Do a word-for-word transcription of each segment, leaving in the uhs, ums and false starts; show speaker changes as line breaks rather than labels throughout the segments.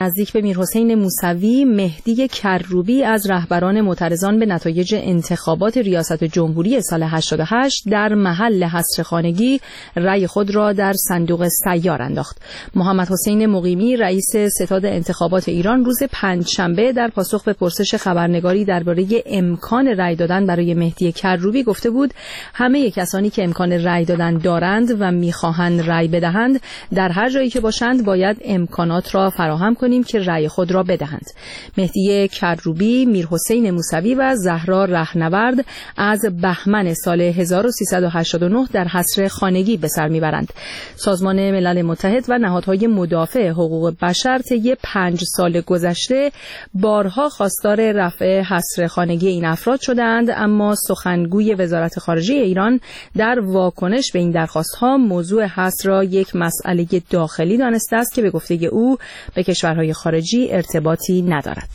نزدیک به میرحسین موسوی، مهدی کروبی از رهبران معترضان به نتایج انتخابات ریاست جمهوری سال هشتاد و هشت در محل حصر خانگی رأی خود را در صندوق سیار انداخت. محمد حسین مقیمی، رئیس ستاد انتخابات ایران، روز پنجشنبه در پاسخ به پرسش خبرنگاری درباره امکان رأی دادن برای مهدی کروبی گفته بود همه کسانی که امکان رأی دادن دارند و می‌خواهند رأی بدهند در هر جایی که باشند باید امکانات را فراهم کنیم که رأی خود را بدهند. مهدی کروبی، میرحسین موسوی و زهرا رهنورد از بهمن سال هزار و سیصد و هشتاد و نه در حصر خانگی به سر میبرند. سازمان ملل متحد و نهادهای مدافع حقوق بشر طی پنج سال گذشته بارها خواستار رفع حصر خانگی این افراد شدند، اما سخنگوی وزارت خارجه ایران در واکنش به این درخواست‌ها موضوع حصر را یک مسئله داخلی دانسته است که به گفته او به کشورهای خارجی ارتباطی ندارد.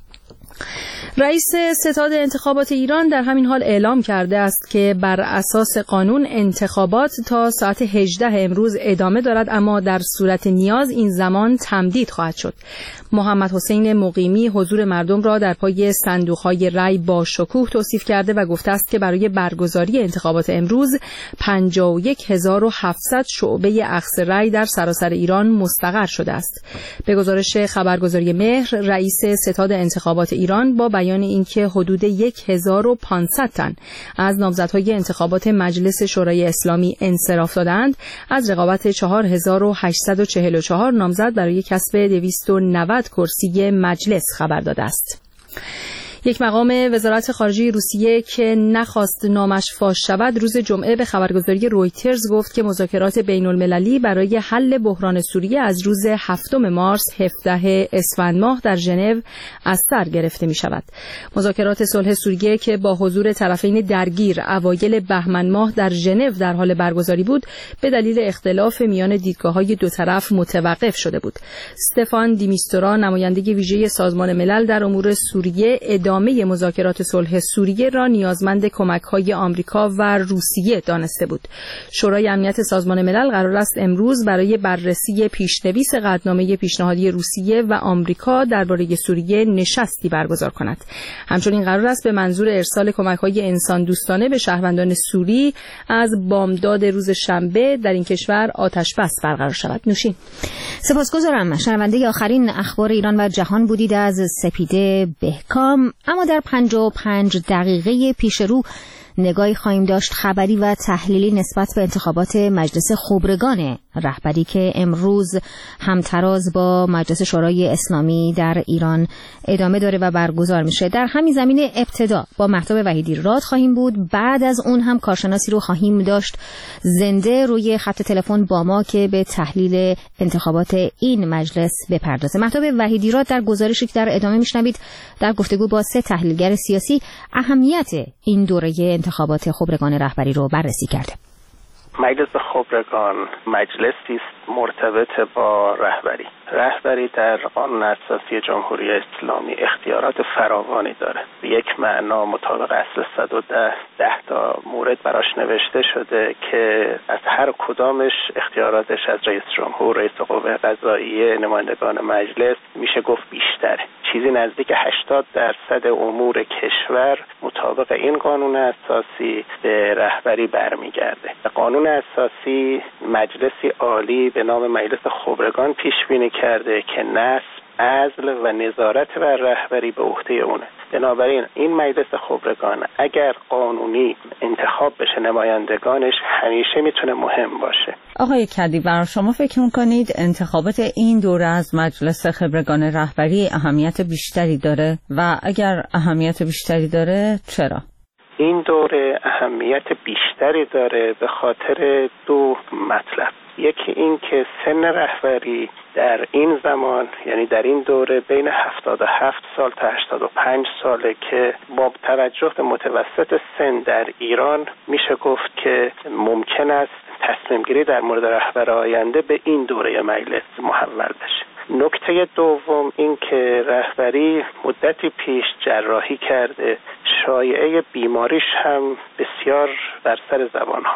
رئیس ستاد انتخابات ایران در همین حال اعلام کرده است که بر اساس قانون انتخابات تا ساعت هجده امروز ادامه دارد، اما در صورت نیاز این زمان تمدید خواهد شد. محمد حسین مقیمی حضور مردم را در پای صندوق‌های رأی با شکوه توصیف کرده و گفته است که برای برگزاری انتخابات امروز پنجاه و یک هزار و هفتصد شعبه اخذ رأی در سراسر ایران مستقر شده است. به گزارش خبرگزاری مهر، رئیس ستاد انتخابات ایران با بیان اینکه حدود هزار و پانصد تن از نامزدهای انتخابات مجلس شورای اسلامی انصراف دادند، از رقابت چهار هزار و هشتصد و چهل و چهار نامزد برای کسب دویست و نود کرسی مجلس خبر داده است. یک مقام وزارت خارجه روسیه که نخواست نامش فاش شود روز جمعه به خبرگزاری رویترز گفت که مذاکرات بین المللی برای حل بحران سوریه از روز هفتم مارس هفدهم اسفند ماه در ژنو از سر گرفته می شود. مذاکرات صلح سوریه که با حضور طرفین درگیر اوایل بهمن ماه در ژنو در حال برگزاری بود، به دلیل اختلاف میان دیدگاه‌های دو طرف متوقف شده بود. استفان دیمیستورا، نماینده ویژه سازمان ملل در امور سوریه، ادامه مذاکرات صلح سوریه را نیازمند کمک‌های آمریکا و روسیه دانسته بود. شورای امنیت سازمان ملل قرار است امروز برای بررسی پیش‌نویس قطعنامه پیشنهادی روسیه و آمریکا درباره سوریه نشستی برگزار کند. همچنین قرار است به منظور ارسال کمک‌های انسان دوستانه به شهروندان سوری از بامداد روز شنبه در این کشور آتش‌بس برقرار شود. نوشین.
سپاسگزارم. شنونده آخرین اخبار ایران و جهان بودید از سپیده بهکام. اما در پنجاه و پنج دقیقه پیش رو نگاهی خواهیم داشت خبری و تحلیلی نسبت به انتخابات مجلس خبرگان رهبری که امروز همتراز با مجلس شورای اسلامی در ایران ادامه داره و برگزار میشه. در همین زمینه ابتدا با مهتاب وحیدی راد خواهیم بود، بعد از اون هم کارشناسی رو خواهیم داشت زنده روی خط تلفن با ما که به تحلیل انتخابات این مجلس بپردازه. مهتاب وحیدی راد در گزارشی که در ادامه میشنوید در گفتگو با سه تحلیلگر سیاسی اهمیت این دوره انتخابات خبرگان رهبری رو بررسی کرده.
مجلس خبرگان مجلسی است مرتبط با رهبری. رهبری در قانون اساسی جمهوری اسلامی اختیارات فراوانی داره. به یک معنا مطابق اصل صد و ده ده تا مورد براش نوشته شده که از هر کدامش اختیاراتش از رئیس جمهور، رئیس قوه قضاییه، نمایندگان مجلس میشه گفت بیشتره. چیزی نزدیک هشتاد درصد امور کشور مطابق این قانون اساسی به رهبری برمیگرده. قانون اساسی مجلسی عالی به نام مجلس خبرگان پیش بینی کرده که نصب، عزل و نظارت بر رهبری به عهده اونه. بنابراین این مجلس خبرگان اگر قانونی انتخاب بشه نمایندگانش همیشه میتونه مهم باشه.
آقای کدیور، شما فکر میکنید انتخابات این دوره از مجلس خبرگان رهبری اهمیت بیشتری داره و اگر اهمیت بیشتری داره چرا؟
این دوره اهمیت بیشتری داره به خاطر دو مطلب. یکی این که سن رهبری در این زمان، یعنی در این دوره، بین هفتاد و هفت سال تا هشتاد و پنج ساله که با توجه به متوسط سن در ایران میشه گفت که ممکن است تصمیم گیری در مورد رهبر آینده به این دوره مجلس محول بشه. نکته دوم این که رهبری مدتی پیش جراحی کرده، شایعه بیماریش هم بسیار بر سر زبان هاست.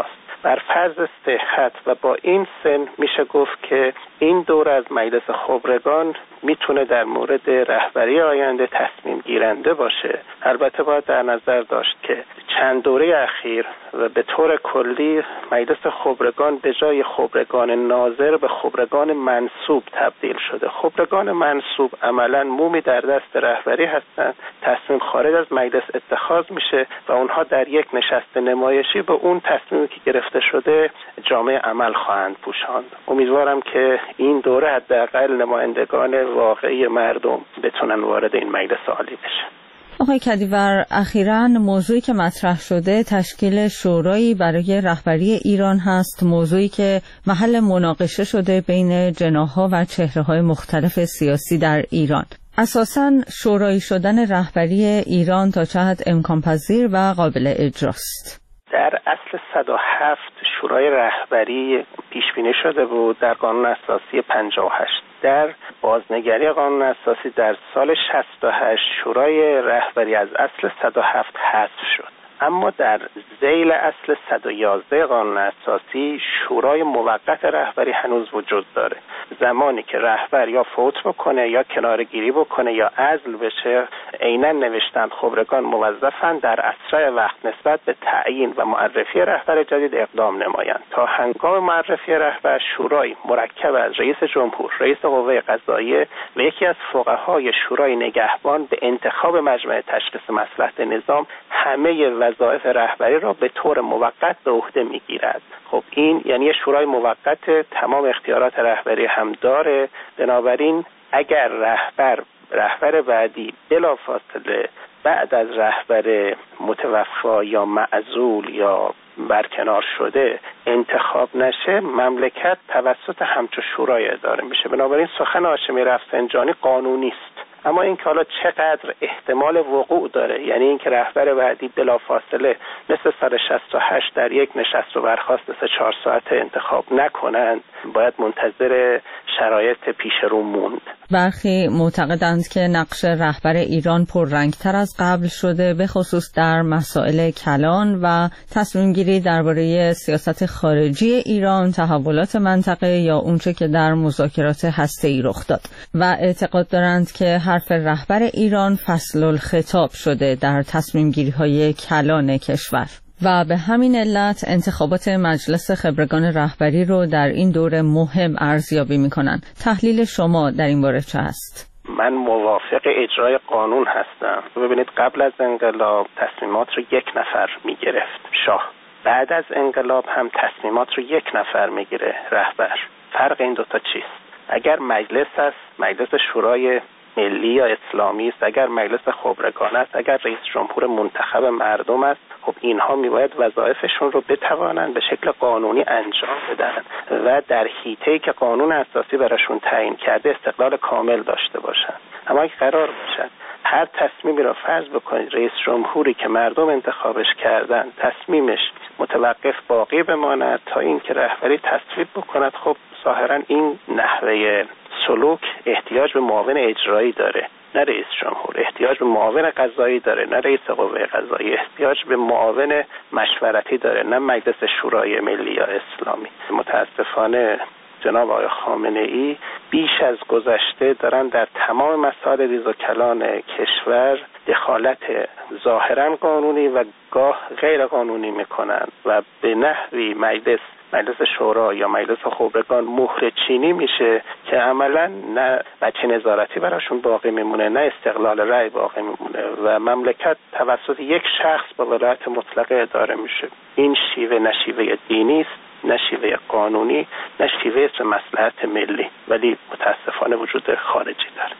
بر فرض صحت و با این سن میشه گفت که این دور از مجلس خبرگان میتونه در مورد رهبری آینده تصمیم گیرنده باشه. البته باید در نظر داشت که چند دوره اخیر و به طور کلی مجلس خبرگان به جای خبرگان ناظر به خبرگان منصوب تبدیل شده. خبرگان منصوب عملاً مومی در دست رهبری هستند، تصمیم خارج از مجلس اتخاذ میشه و اونها در یک نشست نمایشی به اون تصمیمی که گرفته شده جامعه عمل خواهند پوشاند. امیدوارم که این دوره حداقل نمایندگان واقعی مردم بتونن وارد این مجلس عالی بشن.
آقای کدیور، اخیراً موضوعی که مطرح شده تشکیل شورایی برای رهبری ایران هست، موضوعی که محل مناقشه شده بین جناح‌ها و چهره‌های مختلف سیاسی در ایران. اساساً شورایی شدن رهبری ایران تا چه حد امکان پذیر و قابل اجراست؟
در اصل صد و هفت شورای رهبری پیش بینی شده بود در قانون اساسی پنجاه و هشت. در بازنگری قانون اساسی در سال شصت و هشت شورای رهبری از اصل صد و هفت حذف شد، اما در ذیل اصل صد و یازده قانون اساسی شورای موقت رهبری هنوز وجود داره. زمانی که رهبر یا فوت بکنه یا کناره‌گیری بکنه یا عزل بشه، عیناً نوشتن خبرگان موظفن در اسرع وقت نسبت به تعیین و معرفی رهبر جدید اقدام نمایند. تا هنگام معرفی رهبر شورای مرکب از رئیس جمهور، رئیس قوه قضاییه و یکی از فقهای شورای نگهبان به انتخاب مجمع تشخیص مصلحت نظام همه وظایف رهبری را به طور موقت به عهده میگیرد. خب این یعنی شورای موقت تمام اختیارات رهبری هم داره. بنابراین اگر رهبر رهبر بعدی بلافاصله بعد از رهبر متوفا یا معزول یا برکنار شده انتخاب نشه، مملکت توسط همچو شورای اداره میشه. بنابراین سخن هاشمی رفسنجانی قانونی است، اما این که حالا چقدر احتمال وقوع داره، یعنی این که رهبر بعدی بلافاصله مثل سال شصت و هشت در یک نشست و برخاست سه چهار ساعت انتخاب نکنند، باید منتظر شرایط پیش رو موند.
برخی معتقدند که نقش رهبر ایران پررنگتر از قبل شده، به خصوص در مسائل کلان و تصمیم گیری درباره سیاست خارجی ایران، تحولات منطقه یا اونچه که در مذاکرات هسته‌ای رخ داد، و اعتقاد دارند که حرف رهبر ایران فصل الخطاب شده در تصمیم گیری های کلان کشور و به همین علت انتخابات مجلس خبرگان رهبری رو در این دوره مهم ارزیابی می‌کنند. تحلیل شما در این باره چه است؟
من موافق اجرای قانون هستم. ببینید قبل از انقلاب تصمیمات رو یک نفر میگرفت، شاه. بعد از انقلاب هم تصمیمات رو یک نفر میگیره، رهبر. فرق این دوتا چیست؟ اگر مجلس است، مجلس شورای ملی یا اسلامی است، اگر مجلس خبرگان است، اگر رئیس جمهور منتخب مردم است، خب اینها میباید وظایفشون رو بتوانند به شکل قانونی انجام بدن و در حیطه‌ای که قانون اساسی براشون تعیین کرده استقلال کامل داشته باشند. اما اگه قرار باشد هر تصمیمی را فرض بکنید رئیس جمهوری که مردم انتخابش کردن تصمیمش متوقف باقی بماند تا اینکه رهبری تصویب بکند، خب ظاهرا این نحوه سلوک احتیاج به معاون اجرایی داره، نه رئیس جمهور. احتیاج به معاون قضایی داره، نه رئیس قوه قضاییه. احتیاج به معاون مشورتی داره، نه مجلس شورای ملی یا اسلامی. متاسفانه جناب آقای خامنه ای بیش از گذشته دارن در تمام مسائل ریز و کلان کشور دخالت ظاهرا قانونی و گاه غیر قانونی میکنن و به نحوی مجلس مجلس شورا یا مجلس خبرگان مهر چینی میشه که عملا نه بچه نظارتی براشون باقی میمونه، نه استقلال رأی باقی میمونه و مملکت توسط یک شخص با ولایت مطلقه اداره میشه. این شیوه نه شیوه دینی است، نه شیوه قانونی، نه شیوه مصلحت ملی، ولی متاسفانه وجود خارجی داره.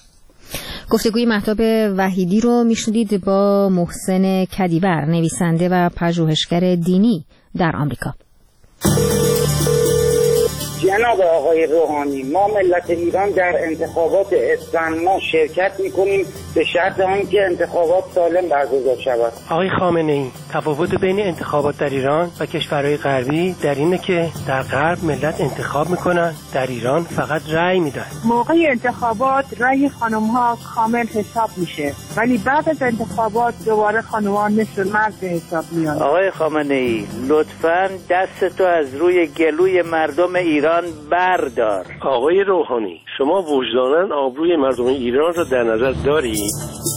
گفتگوی مهتاب وحیدی رو میشنیدید با محسن کدیور، نویسنده و پژوهشگر دینی در آمریکا.
جناب آقای روحانی، ما ملت ایران در انتخابات اسفند ما شرکت میکنیم به شرط آنکه انتخابات سالم برگزار شود.
آقای خامنه ای، تفاوت بین انتخابات در ایران و کشورهای غربی در اینه که در غرب ملت انتخاب میکنن، در ایران فقط رأی میدن.
موقع انتخابات رأی خانم ها کامل حساب میشه، ولی بعد از انتخابات دوباره خانم ها مثل مرد به حساب میان.
آقای خامنه ای، لطفاً دستتو از روی گلوی مردم ایران بردار.
آقای روحانی، شما وجداناً آبروی مردم ایران را در نظر دارید؟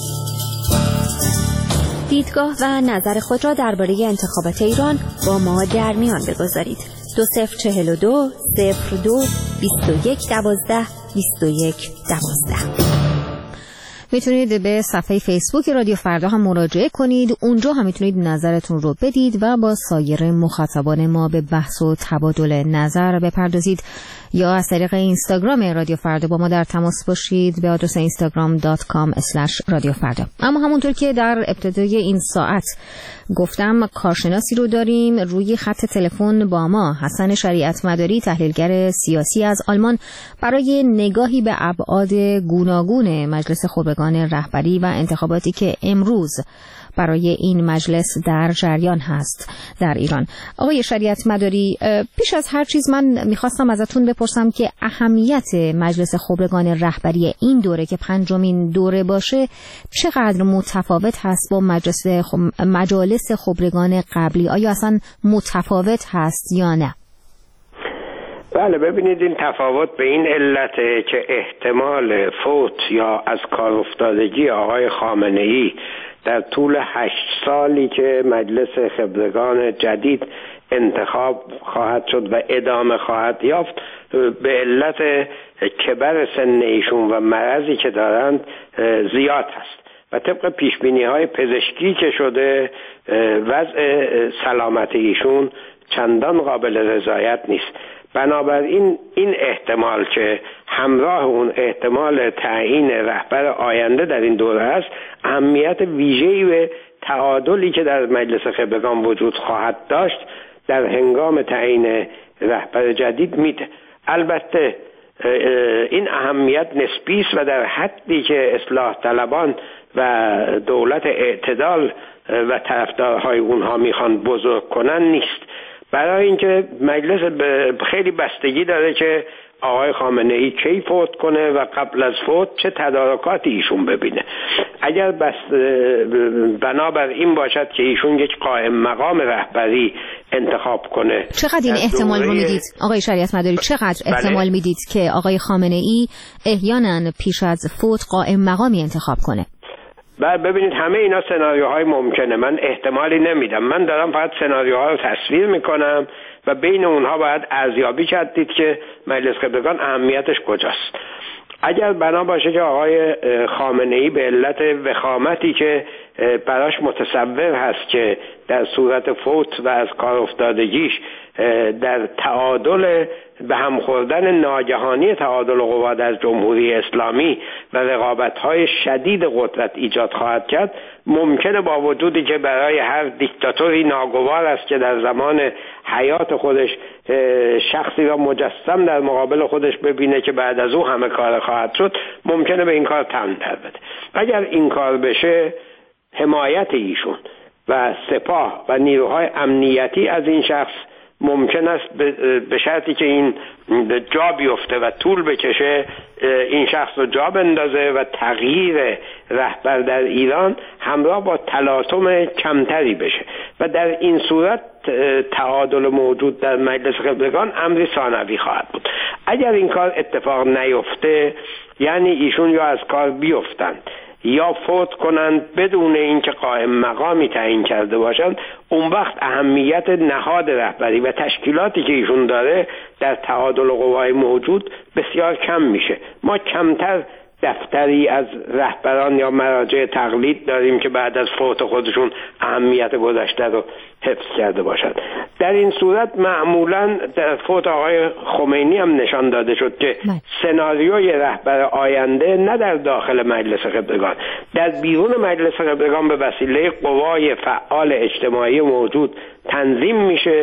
دیدگاه و نظر خود را درباره انتخابات ایران با ما در میان بگذارید. دو صفر چهل و دو صفر دو بیست و یک دوازده بیست و یک دوازده. میتونید به صفحه فیسبوک رادیو فردا هم مراجعه کنید. اونجا هم میتونید نظرتون رو بدید و با سایر مخاطبان ما به بحث و تبادل نظر بپردازید، یا از طریق اینستاگرام رادیو فردا با ما در تماس باشید به آدرس اینستاگرام دات کام اسلش رادیو فردا. اما همونطور که در ابتدای این ساعت گفتم، کارشناسی رو داریم روی خط تلفن با ما، حسن شریعت مداری، تحلیلگر سیاسی از آلمان، برای نگاهی به ابعاد گوناگون مجلس خبرگان رهبری و انتخاباتی که امروز برای این مجلس در جریان هست در ایران. آقای شریعت مداری، پیش از هر چیز من میخواستم ازتون بپرسم که اهمیت مجلس خبرگان رهبری این دوره که پنجمین دوره باشه چقدر متفاوت هست با مجلس خب... مجالس خبرگان قبلی؟ آیا اصلا متفاوت هست یا نه؟
بله، ببینید این تفاوت به این علته که احتمال فوت یا از کار افتادگی آقای خامنه ای در طول هشت سالی که مجلس خبرگان جدید انتخاب خواهد شد و ادامه خواهد یافت به علت کبر سن ایشون و مرضی که دارند زیاد هست و طبق پیشبینی های پزشکی که شده وضع سلامت ایشون چندان قابل رضایت نیست. بنابراین این احتمال که همراه اون احتمال تعیین رهبر آینده در این دوره است، اهمیت ویژه‌ای به تعادلی که در مجلس خبرگان وجود خواهد داشت در هنگام تعیین رهبر جدید میده. البته این اهمیت نسبی است و در حدی که اصلاح طلبان و دولت اعتدال و طرفدارهای اونها میخوان بزرگ کنن نیست، برای اینکه مجلس خیلی بستگی داره که آقای خامنه ای کی فوت کنه و قبل از فوت چه تدارکاتی ایشون ببینه. اگر بس بنابر این باشد که ایشون یک قائم مقام رهبری انتخاب کنه،
چقدر این احتمال رو میدید آقای شریعت مداری؟ چقدر بله. احتمال میدید که آقای خامنه ای احیانا پیش از فوت قائم مقامی انتخاب کنه؟
بعد ببینید همه اینا سناریوهای ممکنه، من احتمالی نمیدم، من دارم فقط سناریوها رو تصویر میکنم و بین اونها باید ارزیابی کردید که مجلس خبرگان اهمیتش کجاست. اگر بنا باشه که آقای خامنه ای به علت وخامتی که براش متصور هست که در صورت فوت و از کار افتادگیش در تعادل به هم خوردن ناگهانی تعادل قوا در جمهوری اسلامی و رقابت‌های شدید قدرت ایجاد خواهد کرد، ممکنه با وجودی که برای هر دیکتاتوری ناگوار است که در زمان حیات خودش شخصی را مجسم در مقابل خودش ببینه که بعد از او همه کار خواهد شد، ممکنه به این کار تن در بده. اگر این کار بشه، حمایت ایشون و سپاه و نیروهای امنیتی از این شخص ممکن است به شرطی که این جا بیفته و طول بکشه این شخص رو جا بندازه و تغییر رهبر در ایران همراه با تلاطم کمتری بشه و در این صورت تعادل موجود در مجلس خبرگان امری ثانوی خواهد بود. اگر این کار اتفاق نیفته، یعنی ایشون یا از کار بیفتند یا فوت کنند بدون اینکه قائم مقامی تعیین کرده باشند، اون وقت اهمیت نهاد رهبری و تشکیلاتی که ایشون داره در تعادل قوای موجود بسیار کم میشه. ما کمتر دفتری از رهبران یا مراجع تقلید داریم که بعد از فوت خودشون اهمیت گذشته رو حفظ کرده باشند. در این صورت معمولا در فوت آقای خمینی هم نشان داده شد که سناریوی رهبر آینده نه در داخل مجلس خبرگان، در بیرون مجلس خبرگان به وسیله قوای فعال اجتماعی موجود تنظیم میشه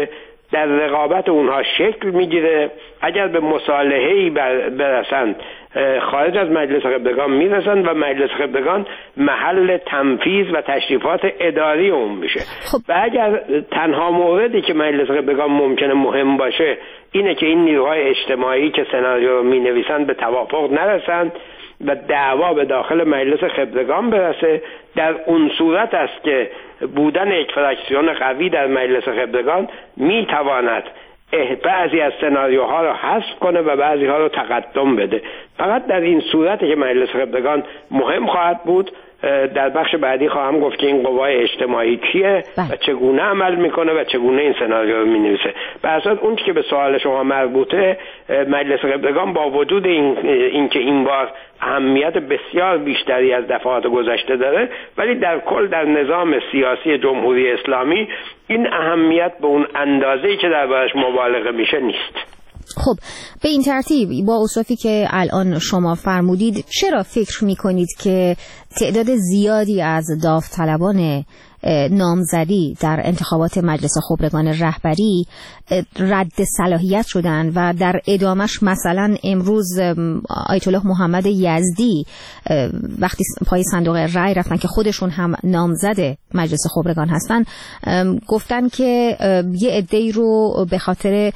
در رقابت اونها شکل میگیره. اگر به مصالحه‌ای برسند خارج از مجلس قبلگان میرسند و مجلس قبلگان محل تنفیذ و تشریفات اداری اون میشه.
خب.
و اگر تنها موردی که مجلس قبلگان ممکنه مهم باشه اینه که این نیروهای اجتماعی که سناریو رو مینویسند به توافق نرسند و دعوا به داخل مجلس خبرگان برسه، در اون صورت است که بودن یک فراکسیون قوی در مجلس خبرگان میتواند بعضی از سناریوها رو حذف کنه و بعضی ها رو تقدم بده. فقط در این صورتی که مجلس خبرگان مهم خواهد بود. در بخش بعدی خواهم گفت که این قوای اجتماعی کیه و چگونه عمل میکنه و چگونه این سناریو رو مینویسه. به اساس اون که به سوال شما مربوطه، مجلس قبلگان با وجود این اینکه این بار اهمیت بسیار بیشتری از دفعات گذشته داره، ولی در کل در نظام سیاسی جمهوری اسلامی این اهمیت به اون اندازه‌ای که دربارش مبالغه میشه نیست.
خب به این ترتیب با اوصافی که الان شما فرمودید، چرا فکر میکنید که تعداد زیادی از داوطلبان نامزدی در انتخابات مجلس خبرگان رهبری رد صلاحیت شدن و در ادامش مثلا امروز آیت الله محمد یزدی وقتی پای صندوق رای رفتن که خودشون هم نامزد مجلس خبرگان هستن، گفتن که یه عده‌ای رو به خاطر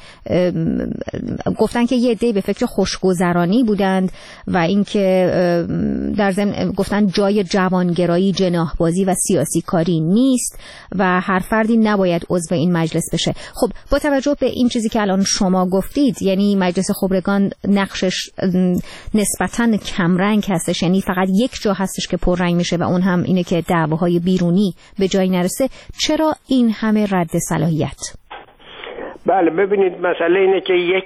گفتن که یه عده‌ای به فکر خوشگذرانی بودند و اینکه در ضمن گفتن جای جوانگرایی، جناحبازی و سیاسی کاری نیست و هر فردی نباید عضو این مجلس بشه. خب با توجه به این چیزی که الان شما گفتید، یعنی مجلس خبرگان نقشش نسبتاً کمرنگ هستش، یعنی فقط یک جا هستش که پررنگ میشه و اون هم اینه که دعواهای بیرونی به جایی نرسه، چرا این همه رد صلاحیت؟
بله ببینید، مسئله اینه که یک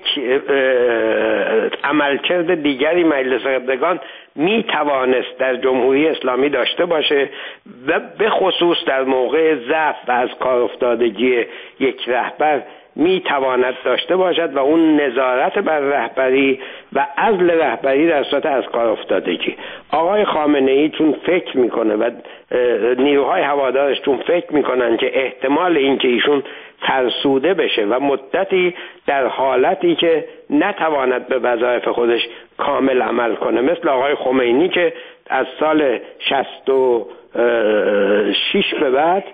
عملکرد دیگری مجلس قبلگان می توانست در جمهوری اسلامی داشته باشه و به خصوص در موقع ضعف و از کار افتادگی یک رهبر می تواند داشته باشد و اون نظارت بر رهبری و عزل رهبری در صورت از کار افتادگی. آقای خامنه ای چون فکر میکنه و نیروهای هوادارش چون فکر میکنن که احتمال این که ایشون فرسوده بشه و مدتی در حالتی که نتواند به وظایف خودش کامل عمل کنه، مثل آقای خمینی که از سال شصت و شش به بعد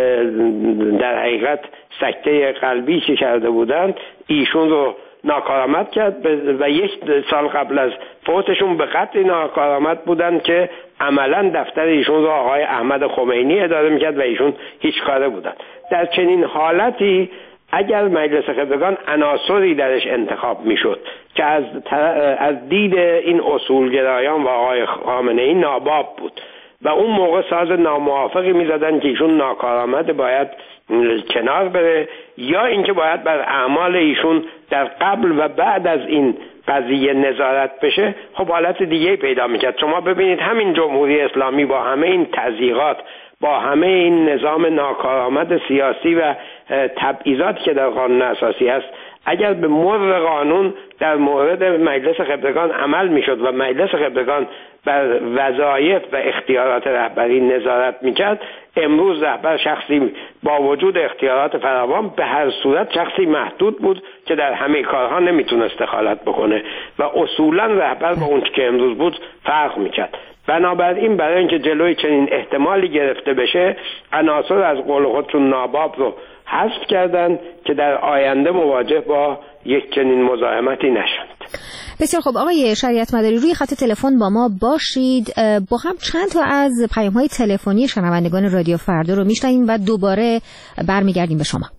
در حقیقت سکته قلبی که کرده بودند ایشون رو ناکارآمد کرد و یک سال قبل از فوتشون به قدری ناکارآمد بودند که عملا دفتر ایشون رو آقای احمد خمینی اداره میکرد و ایشون هیچ کاره بودند. در چنین حالتی اگر مجلس خبرگان عناصری درش انتخاب میشد که از از دید این اصولگرایان و آقای خامنه ای ناباب بود و اون موقع ساز ناموافقی میزدن که ایشون ناکارآمد باید کنار بره، یا اینکه باید بر اعمال ایشون در قبل و بعد از این قضیه نظارت بشه، خب حالت دیگه پیدا میکرد. شما ببینید همین جمهوری اسلامی با همه این تضییقات، با همه این نظام ناکارآمد سیاسی و تبعیضاتی که در قانون اساسی هست، اگر به مر قانون در مورد مجلس خبرگان عمل میشد و مجلس خبرگان بر وظایف و اختیارات رهبری نظارت میکرد، امروز رهبر شخصی با وجود اختیارات فراوان به هر صورت شخصی محدود بود که در همه کارها نمیتونست دخالت بکنه و اصولا رهبر با اون که امروز بود فرق میکرد. بنابراین برای اینکه جلوی چنین احتمالی گرفته بشه، عناصر از قول خودشون ناباب رو حذف کردن که در آینده مواجه با یک چنین مزاحمتی نشند.
بسیار خب آقای شریعت مداری، روی خط تلفن با ما باشید. با هم چند تا از پیام‌های تلفنی شنوندگان رادیو فردا رو میشنویم و دوباره برمیگردیم به شما.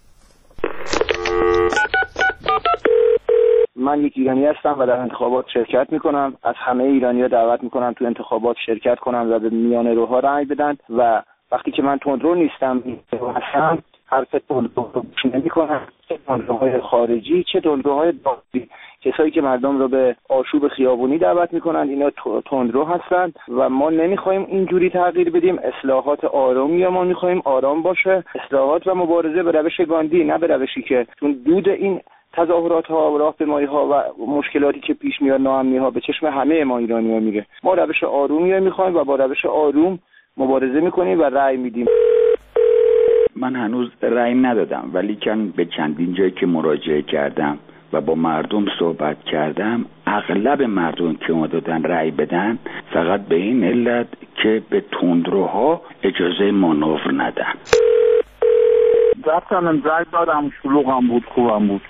من یک ایرانی هستم و در انتخابات شرکت میکنم. از همه ایرانی‌ها دعوت میکنم تو انتخابات شرکت کنن و به میانه روها رأی بدن و وقتی که من تندرو نیستم هستم حرف تندرو رو گوش نمی‌کنم، چه تندروهای خارجی چه تندروهای داخلی. کسایی که مردم رو به آشوب خیابونی دعوت میکنن اینا تندرو هستند و ما نمیخوایم اینجوری تغییر بدیم. اصلاحات آرامی ما میخوایم آرام باشه، اصلاحات و مبارزه به روش گاندی، نه به روشی که چون دود این تظاهرات ها، راهپیمایی ها و مشکلاتی که پیش میاد، ناامنی ها به چشم همه ما ایرانی ها میره. ما روش آرومی میخوایم و با روش آروم مبارزه میکنیم و رأی میدیم.
من هنوز رأی ندادم، ولی کن به چندین جایی که مراجعه کردم و با مردم صحبت کردم، اغلب مردم که اومدن رأی بدن فقط به این علت که به تندروها اجازه مانور ندن.
رفتم رأی دادم، شلوغم بود، خوبم بود.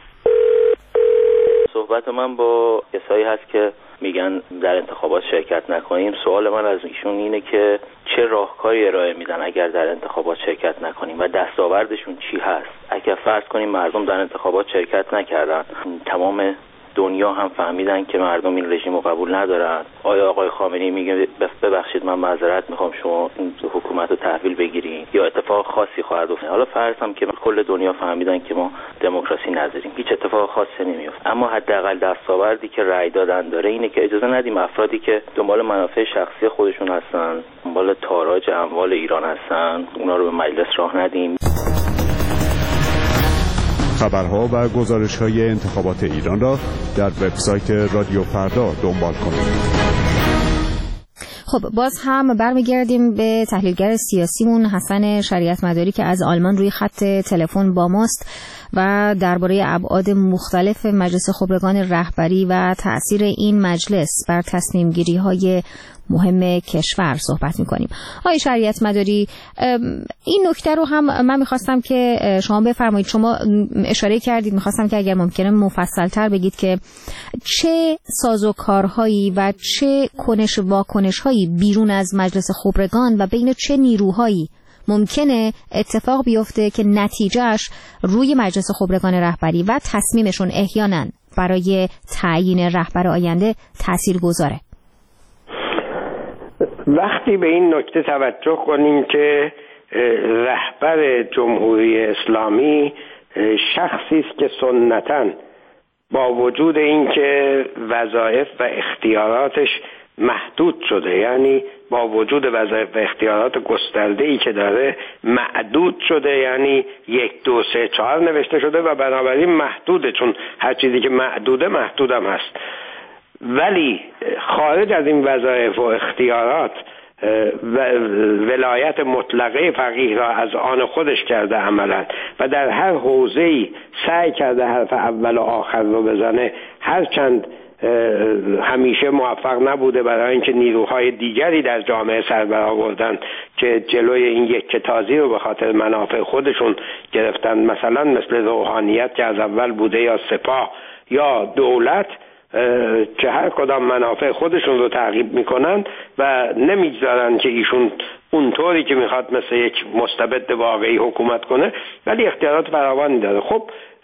صحبت من با کسایی هست که میگن در انتخابات شرکت نکنیم. سوال من از ایشون اینه که چه راهکاری ارائه میدن اگر در انتخابات شرکت نکنیم و دستاوردشون چی هست؟ اگر فرض کنیم مردم در انتخابات شرکت نکردن، تمام دنیا هم فهمیدن که مردم این رژیم رو قبول ندارن، آیا آقای خامنه‌ای میگه ببخشید من معذرت میخوام شما این حکومت رو تحویل بگیرین، یا اتفاق خاصی خواهد افتاد؟ حالا فرض هم که کل دنیا فهمیدن که ما دموکراسی نداریم، هیچ اتفاق خاصی نمیفته، اما حداقل دستاوردی که رأی دادن داره اینه که اجازه ندیم افرادی که دنبال منافع شخصی خودشون هستن، دنبال تاراج اموال ایران هستن، اونا رو به مجلس راه ندیم.
خبرها و گزارش‌های انتخابات ایران را در وبسایت رادیو فردا دنبال کنید.
خب باز هم برمیگردیم به تحلیلگر سیاسیمون حسن شریعت مداری که از آلمان روی خط تلفن با ماست و درباره ابعاد مختلف مجلس خبرگان رهبری و تأثیر این مجلس بر تصمیم گیری های مهم کشور صحبت میکنیم. آقای شریعت مداری، این نکته رو هم من میخواستم که شما بفرمایید. شما اشاره کردید، میخواستم که اگر ممکنه مفصل‌تر بگید که چه سازوکارهایی و چه کنش واکنش‌هایی بیرون از مجلس خبرگان و بین چه نیروهایی ممکنه اتفاق بیفته که نتیجهش روی مجلس خبرگان رهبری و تصمیمشون احیانا برای تعیین رهبر آینده تأثیر گذاره.
وقتی به این نکته توجه کنیم که رهبر جمهوری اسلامی شخصی است که سنتاً با وجود اینکه وظایف و اختیاراتش محدود شده، یعنی با وجود وظایف و اختیارات گسترده‌ای که داره معدود شده، یعنی یک دو سه چهار نوشته شده و بنابراین محدوده، چون هر چیزی که معدوده محدودم هست. ولی خارج از این وظایف و اختیارات و ولایت مطلقه فقیه را از آن خودش کرده عملا و در هر حوزه‌ای سعی کرده حرف اول و آخر رو بزنه، هرچند همیشه موفق نبوده، برای اینکه نیروهای دیگری در جامعه سر برآوردن که جلوی این یک کتازی رو به خاطر منافع خودشون گرفتن، مثلا مثل روحانیت که از اول بوده، یا سپاه یا دولت که هر کدام منافع خودشون رو تعقیب میکنن و نمیگذارن که ایشون اونطوری که میخواد مثل یک مستبد واقعی حکومت کنه، ولی اختیارات فراوانی داره. خب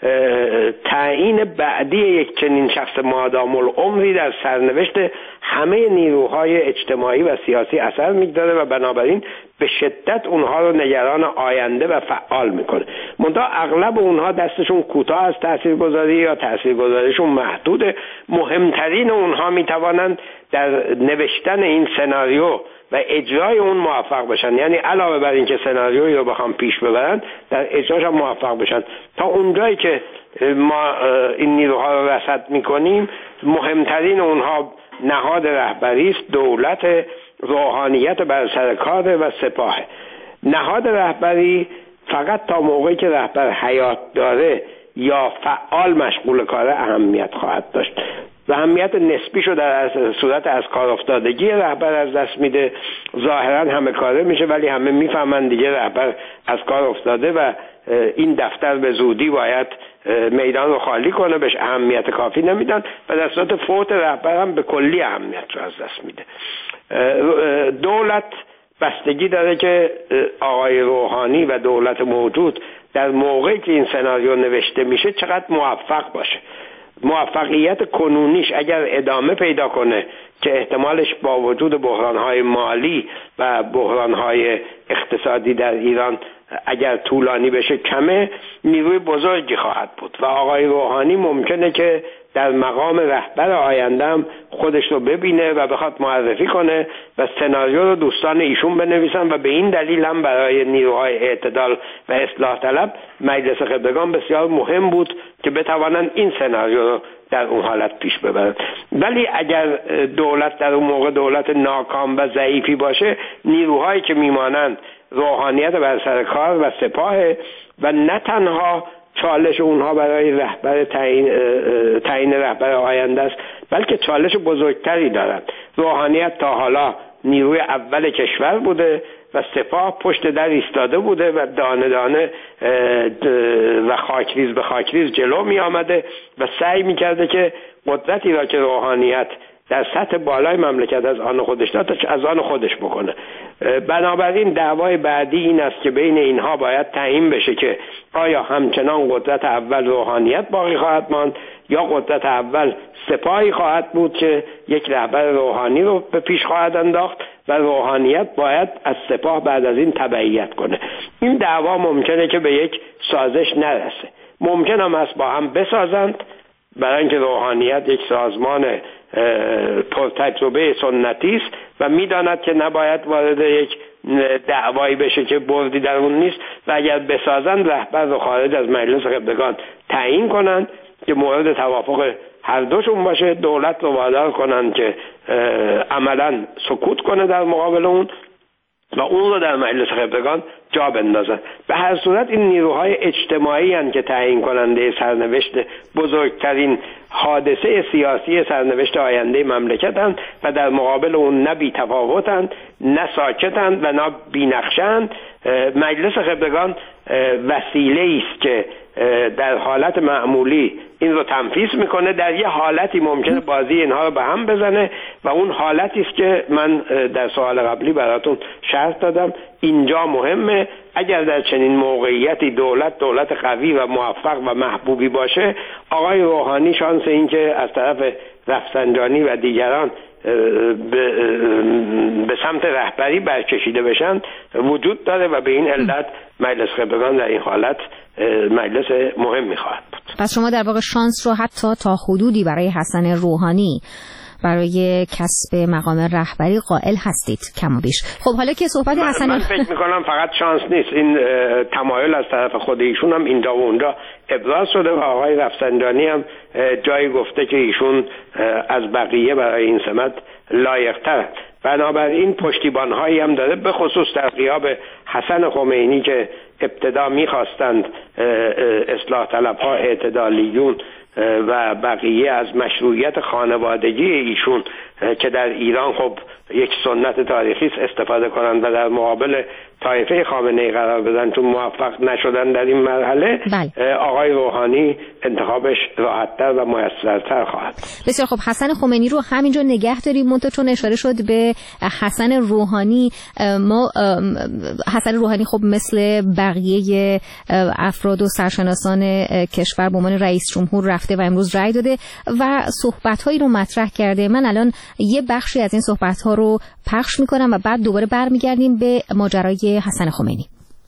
تعیین بعدی یک چنین شخص مادام العمری در سرنوشت همه نیروهای اجتماعی و سیاسی اثر میگذاره و بنابراین به شدت اونها رو نگران آینده و فعال میکنه. منتها اغلب اونها دستشون کوتاه از تاثیرگذاری یا تاثیرگذاریشون محدوده. مهمترین اونها میتوانند در نوشتن این سناریو و اجرای اون موفق بشن، یعنی علاوه بر این که سناریویی رو بخوام پیش ببرن، در اجراش هم موفق بشن. تا اونجایی که ما این نیروها رو رصد میکنیم، مهمترین اونها نهاد رهبری است، دولت، روحانیت بر سر کار و سپاه. نهاد رهبری فقط تا موقعی که رهبر حیات داره یا فعال مشغول کاره اهمیت خواهد داشت. و اهمیت نسبی شو در صورت از کار افتادگی رهبر از دست میده. ظاهرا همه کاره میشه ولی همه میفهمن دیگه رهبر از کار افتاده و این دفتر به زودی باید میدان رو خالی کنه، بهش اهمیت کافی نمیدن و در صورت فوت رهبر هم به کلی اهمیت رو از دست میده. دولت بستگی داره که آقای روحانی و دولت موجود در موقعی که این سناریو نوشته میشه چقدر موفق باشه. موفقیت کنونیش اگر ادامه پیدا کنه که احتمالش با وجود بحران‌های مالی و بحران‌های اقتصادی در ایران اگر طولانی بشه کمه، نیروی بزرگی خواهد بود و آقای روحانی ممکنه که در مقام رهبر آیندهم خودش رو ببینه و بخواد معرفی کنه و سناریو رو دوستان ایشون بنویسن و به این دلیل هم برای نیروهای اعتدال و اصلاح طلب مجلس خبرگان بسیار مهم بود که بتوانند این سناریو رو در اون حالت پیش ببرن. ولی اگر دولت در اون موقع دولت ناکام و ضعیفی باشه، نیروهایی که میمانند روحانیت بر سر کار و سپاه و نه تنها چالش اونها برای رهبر تعیین تعیین رهبر آینده است، بلکه چالش بزرگتری دارند. روحانیت تا حالا نیروی اول کشور بوده و سپاه پشت در ایستاده بوده و دانه دانه و خاکریز به خاکریز جلو می آمده و سعی می کرده که قدرتی را که روحانیت در سطح بالای مملکت از آن خودش داد از آن خودش بکنه. بنابراین دعوای بعدی این است که بین اینها باید تعیین بشه که آیا همچنان قدرت اول روحانیت باقی خواهد ماند یا قدرت اول سپاهی خواهد بود که یک رهبر روحانی رو به پیش خواهد انداخت و روحانیت باید از سپاه بعد از این تبعیت کنه. این دعوا ممکنه که به یک سازش نرسه، ممکن هم است با هم بسازند، برای اینکه روحانیت یک سازمان پرتجربه سنتی است و میداند که نباید وارد یک دعوایی بشه که بردی در اون نیست و اگر بسازند رهبر رو خارج از مجلس خبرگان تعیین کنند که مورد توافق هر دوشون باشه، دولت رو وادار کنند که عملا سکوت کنه در مقابل اون و اون رو در مجلس خبرگان جا بندازن. به هر صورت این نیروهای اجتماعی هستند که تعیین کننده سرنوشت بزرگترین حادثه سیاسی سرنوشت آینده مملکت هستند و در مقابل اون نه بی تفاوتند، نه ساکتند و نه بی‌نقشه‌اند. مجلس خبرگان وسیله است که در حالت معمولی این رو تنفیذ میکنه، در یه حالتی ممکنه بازی اینها رو به هم بزنه و اون حالتی است که من در سوال قبلی براتون شرح دادم. اینجا مهمه اگر در چنین موقعیتی دولت دولت قوی و موفق و محبوبی باشه، آقای روحانی شانس این که از طرف رفسنجانی و دیگران به, به سمت رهبری برکشیده بشن وجود داره و به این علت مجلس خبرگان در این حالت مجلس مهمی خواهد بود.
پس شما در واقع شانس رو حتی تا حدودی برای حسن روحانی برای کسب مقام رهبری قائل هستید کم و بیش. خب حالا که صحبت
من
حسن
من فکر میکنم فقط شانس نیست، این تمایل از طرف خود ایشون هم اینجا و اونجا ابراز شده و آقای رفسنجانی هم جایی گفته که ایشون از بقیه برای این سمت لایق‌تر. بنابراین پشتیبان‌هایی هم داره، به خصوص در غیاب حسن خمینی که ابتدا می‌خواستند اصلاح طلب‌ها، اعتدالیون و بقیه از مشروعیت خانوادگی ایشون که در ایران خب یک سنت تاریخی است استفاده کنند و در مقابل طایفه خامنه‌ای قرار بدن چون موفق نشدن در این مرحله. بله. آقای روحانی انتخابش راحت‌تر و میسرتر خواهد.
بسیار خب، حسن خمینی رو همینجا نگه داریم. منتها چون اشاره شد به حسن روحانی، ما حسن روحانی خب مثل بقیه افراد و سرشناسان کشور به عنوان رئیس جمهور رفته و امروز رأی داده و صحبت‌هایی رو مطرح کرده. من الان یه بخشی از این صحبت‌ها رو پخش می‌کنم و بعد دوباره برمیگردیم به ماجرای حسن خمینی.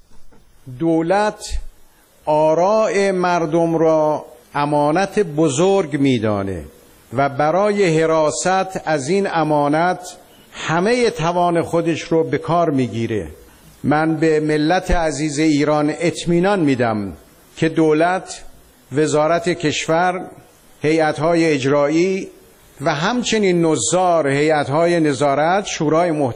دولت آراء مردم را امانت بزرگ می‌دانه و برای حراست از این امانت همه توان خودش رو به کار می‌گیره. من به ملت عزیز ایران اطمینان میدم که دولت، وزارت کشور، هیئت‌های اجرایی و همچنین نظار هیئت‌های نظارت، شورای محترم